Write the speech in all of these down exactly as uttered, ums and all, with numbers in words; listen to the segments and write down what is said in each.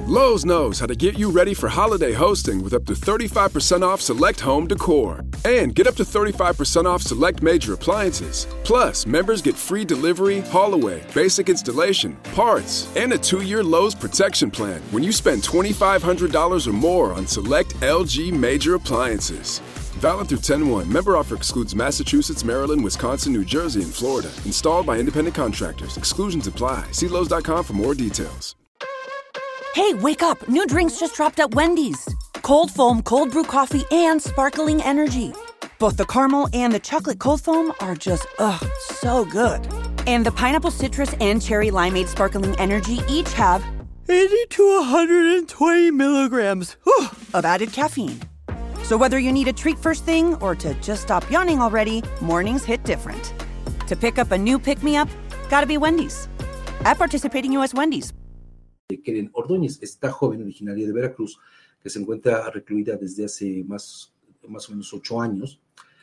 Lowe's knows how to get you ready for holiday hosting with up to thirty-five percent off select home decor. And get up to thirty-five percent off select major appliances. Plus, members get free delivery, haul-away, basic installation, parts, and a two-year Lowe's protection plan when you spend twenty-five hundred dollars or more on select L G major appliances. Valid through ten one. Member offer excludes Massachusetts, Maryland, Wisconsin, New Jersey, and Florida. Installed by independent contractors. Exclusions apply. See Lowe's dot com for more details. Hey, wake up. New drinks just dropped at Wendy's. Cold foam, cold brew coffee, and sparkling energy. Both the caramel and the chocolate cold foam are just, ugh, so good. And the pineapple citrus and cherry limeade sparkling energy each have eighty to one hundred twenty milligrams whew, of added caffeine. So whether you need a treat first thing or to just stop yawning already, mornings hit different. To pick up a new pick-me-up, gotta be Wendy's. At participating U S Wendy's. Keren Ordóñez, esta joven originaria de Veracruz, que se encuentra recluida desde hace más, más o menos ocho años,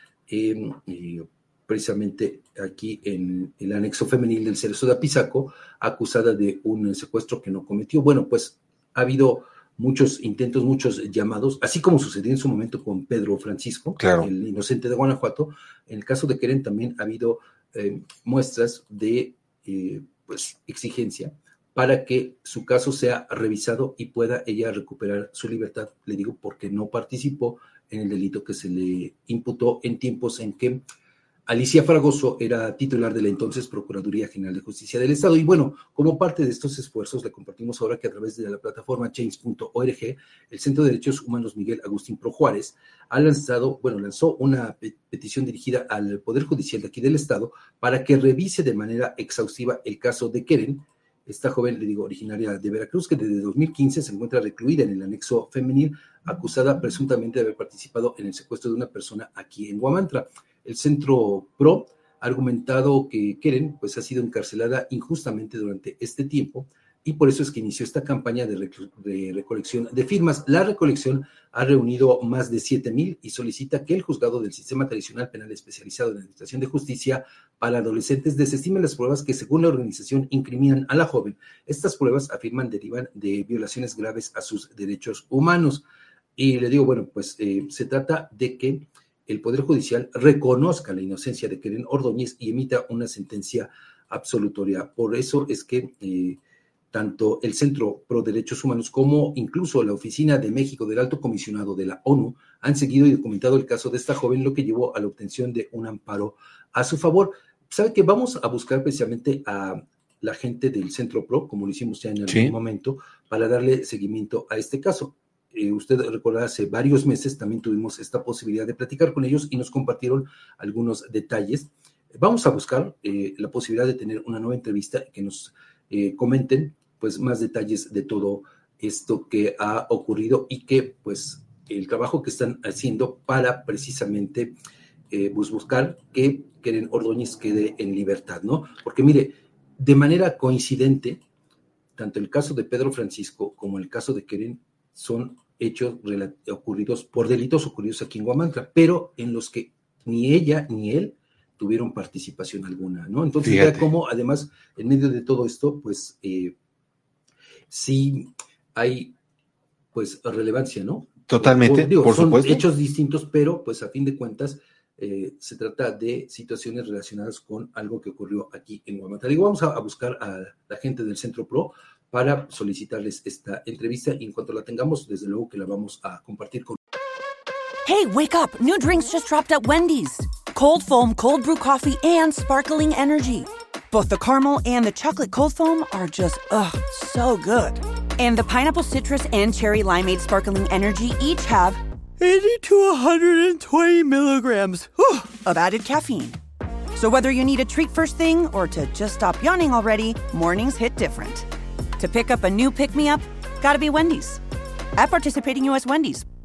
eh, eh, precisamente aquí en el anexo femenil del Cerezo de Apizaco, acusada de un secuestro que no cometió. Bueno, pues ha habido muchos intentos, muchos llamados, así como sucedió en su momento con Pedro Francisco, claro, el inocente de Guanajuato. En el caso de Keren también ha habido eh, muestras de eh, pues, exigencia para que su caso sea revisado y pueda ella recuperar su libertad, le digo, porque no participó en el delito que se le imputó en tiempos en que Alicia Fragoso era titular de la entonces Procuraduría General de Justicia del Estado. Y bueno, como parte de estos esfuerzos, le compartimos ahora que a través de la plataforma change punto org, el Centro de Derechos Humanos Miguel Agustín Pro Juárez ha lanzado, bueno, lanzó una petición dirigida al Poder Judicial de aquí del Estado para que revise de manera exhaustiva el caso de Keren, esta joven, le digo, originaria de Veracruz, que desde dos mil quince se encuentra recluida en el anexo femenil, acusada presuntamente de haber participado en el secuestro de una persona aquí en Huamantla. El Centro Pro ha argumentado que Keren pues, ha sido encarcelada injustamente durante este tiempo y por eso es que inició esta campaña de, rec- de recolección de firmas. La recolección ha reunido más de siete mil y solicita que el juzgado del Sistema Tradicional Penal Especializado en la Administración de Justicia para Adolescentes desestime las pruebas que, según la organización, incriminan a la joven. Estas pruebas, afirman, derivan de violaciones graves a sus derechos humanos. Y le digo, bueno, pues eh, se trata de que el Poder Judicial reconozca la inocencia de Keren Ordóñez y emita una sentencia absolutoria. Por eso es que eh, tanto el Centro Pro Derechos Humanos como incluso la Oficina de México del Alto Comisionado de la ONU han seguido y documentado el caso de esta joven, lo que llevó a la obtención de un amparo a su favor. ¿Sabe qué? Vamos a buscar precisamente a la gente del Centro Pro, como lo hicimos ya en algún ¿Sí? momento, para darle seguimiento a este caso. Eh, usted recordará, hace varios meses también tuvimos esta posibilidad de platicar con ellos y nos compartieron algunos detalles. Vamos a buscar eh, la posibilidad de tener una nueva entrevista que nos eh, comenten pues más detalles de todo esto que ha ocurrido y que pues el trabajo que están haciendo para precisamente eh, pues, buscar que Keren Ordóñez quede en libertad, ¿no? Porque mire, de manera coincidente, tanto el caso de Pedro Francisco como el caso de Keren son hechos ocurridos por delitos ocurridos aquí en Huamantla, pero en los que ni ella ni él tuvieron participación alguna, ¿no? Entonces, vea cómo, además, en medio de todo esto, pues, eh, sí hay, pues, relevancia, ¿no? Totalmente, Digo, por son supuesto. hechos distintos, pero, pues, a fin de cuentas, eh, se trata de situaciones relacionadas con algo que ocurrió aquí en Huamantla. Digo, vamos a, a buscar a la gente del Centro Pro para solicitarles esta entrevista y en cuanto la tengamos, desde luego que la vamos a compartir con... Hey, wake up. New drinks just dropped at Wendy's. Cold foam, cold brew coffee, and sparkling energy. Both the caramel and the chocolate cold foam are just, ugh, so good. And the pineapple citrus and cherry limeade sparkling energy each have eighty to one hundred twenty milligrams whew, of added caffeine. So whether you need a treat first thing or to just stop yawning already, mornings hit different. To pick up a new pick-me-up, gotta be Wendy's. At participating U S Wendy's.